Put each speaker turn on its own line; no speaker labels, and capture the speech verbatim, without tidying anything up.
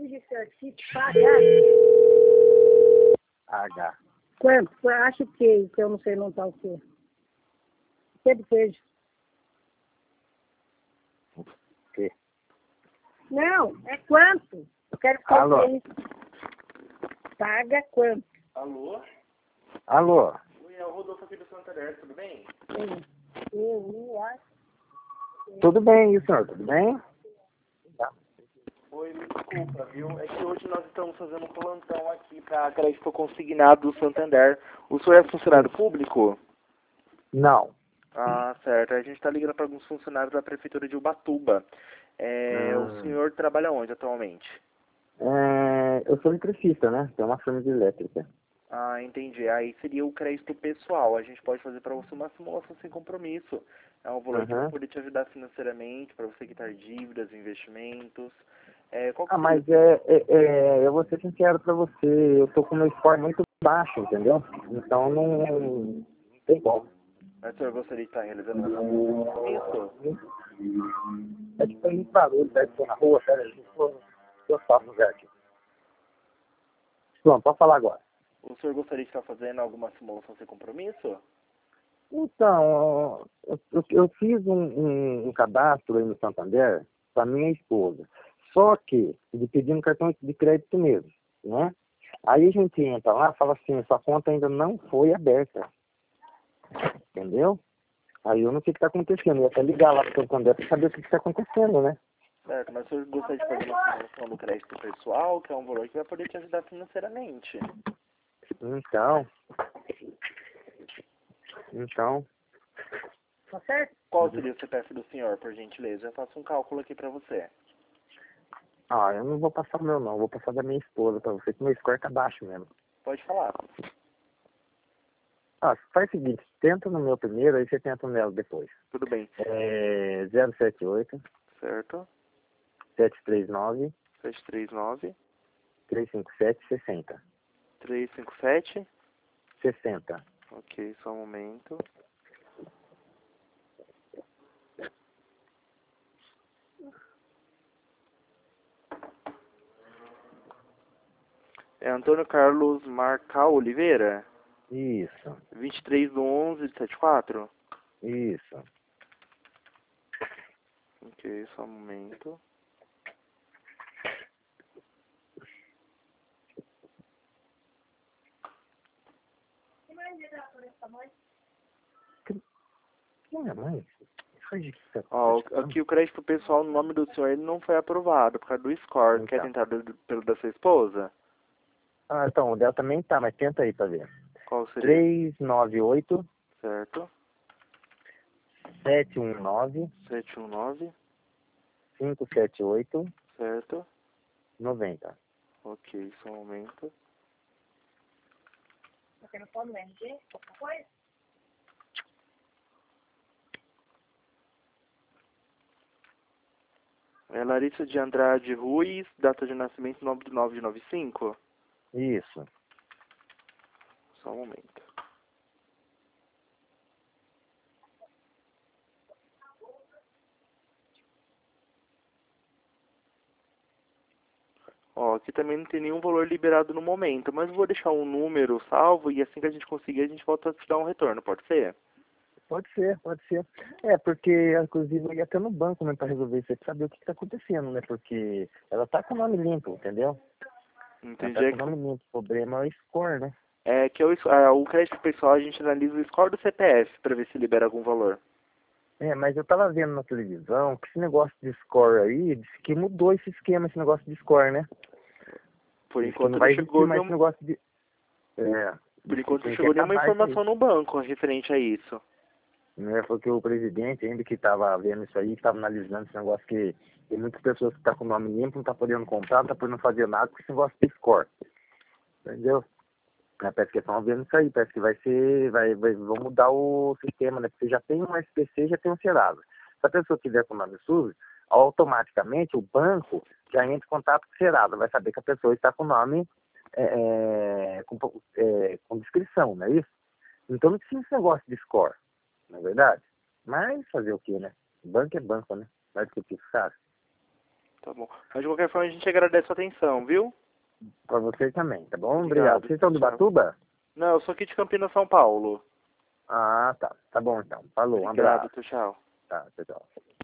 de certinho, pagar.
H.
Quanto? Eu acho que, que eu não sei montar o quê. Que de queijo.
Que?
Não, é quanto? Eu quero
Alô?
fazer isso. Paga quanto?
Alô?
Alô?
Oi, é o Rodolfo aqui do Santander, tudo bem?
Eu, eu, eu acho.
Tudo bem, e o senhor? Tudo bem? Tá.
Oi, me desculpa, viu? É que hoje nós estamos fazendo um plantão aqui para crédito consignado do Santander. O senhor é funcionário público?
Não.
Ah, certo. A gente está ligando para alguns funcionários da Prefeitura de Ubatuba. É, O
Hum.
senhor trabalha onde atualmente?
É, eu sou eletricista, né? Tem uma firma de elétrica.
Ah, entendi. Aí seria o crédito pessoal. A gente pode fazer para você uma simulação sem compromisso. É um valor que vai
Uhum.
poder te ajudar financeiramente, para você quitar dívidas, investimentos. É, qual que
Ah,
seria?
mas é, é, é, eu vou ser sincero pra você, eu tô com meu score muito baixo, entendeu? Então não, não tem como.
Mas o senhor gostaria de estar realizando uma simulação com isso?
É que tem muito barulho, deve ser na rua, pera aí, deixa eu eu faço no lugar aqui. Pronto, pode falar agora.
O senhor gostaria de estar fazendo alguma simulação sem compromisso?
Então, eu, eu, eu fiz um, um, um cadastro aí no Santander para minha esposa. Só que, ele pedindo cartão de crédito mesmo, né? Aí a gente entra lá e fala assim, sua conta ainda não foi aberta. Entendeu? Aí eu não sei o que está acontecendo. Eu ia até ligar lá para o Santander para saber o que está acontecendo, né?
Certo, mas o senhor gostaria de fazer uma simulação do crédito pessoal, que é um valor que vai poder te ajudar financeiramente.
Então, então,
Tá certo?
Qual seria o C P F do senhor, por gentileza? Eu faço um cálculo aqui para você.
ah, eu não vou passar o meu não, eu vou passar da minha esposa para você, que meu score tá baixo mesmo.
Pode falar.
Ah, faz o seguinte, tenta no meu primeiro, aí você tenta no meu depois.
Tudo bem.
É zero sete oito,
Certo?
sete três nove,
sete três nove,
três cinco sete, seis zero zero.
três cinco sete.
sessenta.
Ok, só um momento. É Antônio Carlos Marcal Oliveira?
Isso,
vinte e três do onze de setenta e quatro?
isso.
Ok, só um momento.
Quem é mãe? Foi de que você tá
Ó,
conversando?
aqui o crédito pessoal no nome do senhor ele não foi aprovado por causa do score. Quer
Então.
tentar do- pelo da sua esposa?
Ah, então, o dela também tá, mas tenta aí pra ver.
Qual seria?
três nove oito,
Certo?
sete um nove,
sete um nove.
cinco sete oito,
Certo?
noventa.
Ok, só um momento.
Você não pode no R G? Qualquer coisa?
É Larissa de Andrade Ruiz, data de nascimento nove de nove de noventa e cinco.
Isso.
Só um momento. Ó, aqui também não tem nenhum valor liberado no momento, mas eu vou deixar um número salvo e assim que a gente conseguir a gente volta a te dar um retorno, pode ser?
Pode ser, pode ser. É, porque, inclusive, eu ia até no banco mesmo pra resolver isso aí, pra saber o que, que tá acontecendo, né? Porque ela tá com o nome limpo, entendeu? Ela
Entendi.
tá
É,
com o
que-
nome limpo. O problema é o score, né?
é que eu, ah, o crédito pessoal a gente analisa o score do C P F para ver se libera algum valor.
É, mas eu tava vendo na televisão que esse negócio de score aí, disse que mudou esse esquema, esse negócio de score, né?
Por
Diz que
enquanto
não
não
vai existir
chegou
mais esse
nenhum,
negócio de... É,
por
diz que
enquanto não
tem que
chegou nenhuma
acabar isso aí.
informação no banco referente a isso.
Né? Porque o presidente, ainda que estava vendo isso aí, estava analisando esse negócio que tem muitas pessoas que estão com o nome limpo, não estão podendo comprar, não estão podendo fazer nada com esse negócio de score. Entendeu? É, parece que estão vendo isso aí, parece que vai ser, vai, vai, vão mudar o sistema, né? Porque já tem um S P C, já tem um Serasa. Se a pessoa tiver com o nome sujo, automaticamente o banco já entra em contato com o Serasa, vai saber que a pessoa está com o nome é, é, com, é, com descrição, não é isso? Então não precisa esse negócio de score, não é verdade? Mas fazer o quê, né? Banco é banco, né? Vai discutir com o cara.
tá bom. Mas de qualquer forma a gente agradece a atenção, viu?
Pra vocês também, tá bom?
Obrigado.
Obrigado. Vocês estão do
Tchau.
Batuba?
Não, eu sou aqui de Campinas, São Paulo.
Ah, tá. Tá bom então. Falou, um
Obrigado,
abraço.
tchau.
Tá, tchau, tchau.